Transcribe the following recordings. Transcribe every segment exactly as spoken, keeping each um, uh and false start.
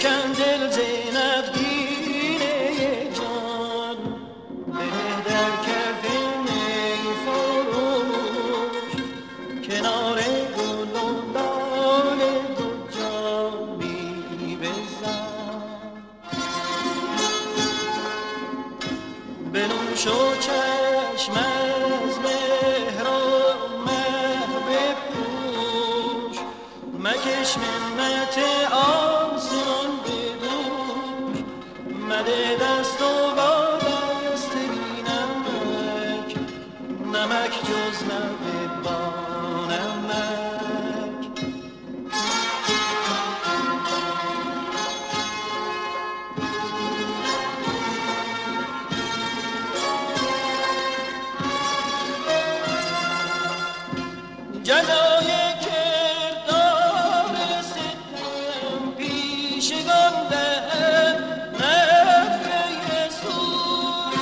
شکن دل زینبگینه جان، بده در کف می فروش کنار گل و لاله دو جامی بزن. بنوش و چشم از مهر و مه بپوش، مکش منت آسمان بدوش، مده دست و با دست بی نمک، نمک جز لب با نمک. جزای کردار ستم پیشگان دهد نفره سود،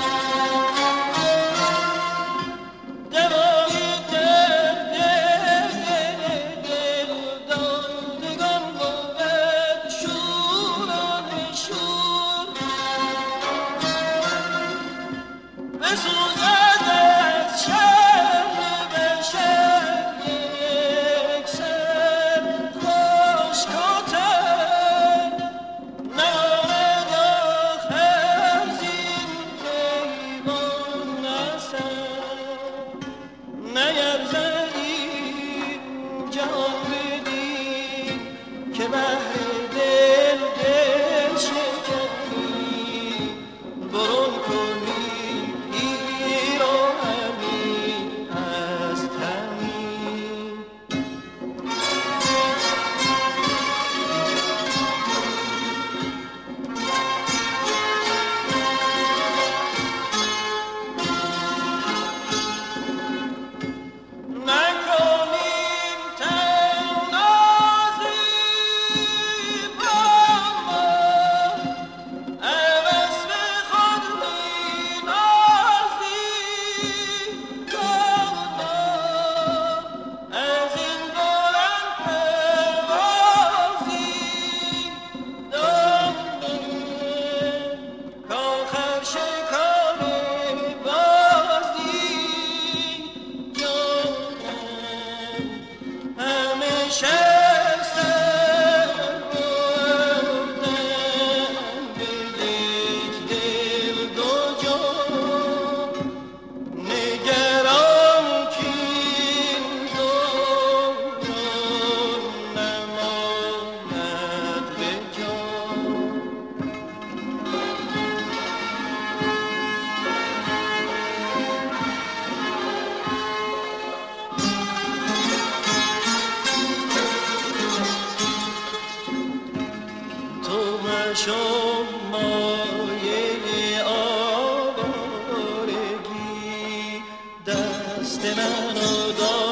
دوای درد دل دادگان بود شوران شور. بسوزد از شر بشر یک سر خشکاتر، نماند آخر زین پیمان اثر. نیرزدی جان بدی که بهر دل دل شکنی، برون کنی پیراهنی از تنی. نکنیم تنازی با ما، عوض به خود می‌نازی دادا. از این بلند پروازی داده کآخر شکار بازی جانم. همیشه سر بردم به یک دل دو جان، نگران کاین دوران نماند به جان. تو مشو مایه آوارگی، دست منو دار